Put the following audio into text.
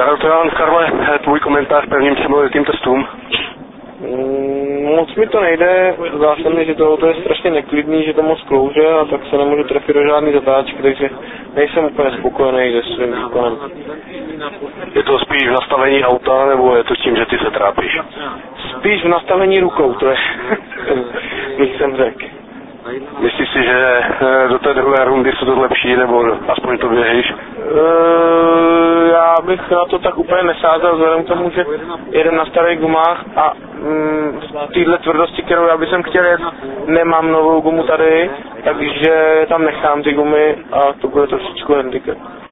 Gratulujem, Karle, tvůj komentář prvním třemoletým testům. Moc mi to nejde, zdá se mi, že to auto je strašně neklidný, že to moc klouže a tak se nemůžu trefit do žádný zatáčky, takže nejsem úplně spokojený se svým výkonem. Je to spíš v nastavení auta, nebo je to tím, že ty se trápíš? Spíš v nastavení rukou, to je, bych jsem řekl. Myslíš si, že do té druhé rundy se to zlepší, nebo aspoň to věříš? Já bych na to tak úplně nesázel, vzhledem k tomu, že jedem na starých gumách a v téhle tvrdosti, kterou já bych chtěl jet, nemám novou gumu tady, takže tam nechám ty gumy a to bude trošičku handicap.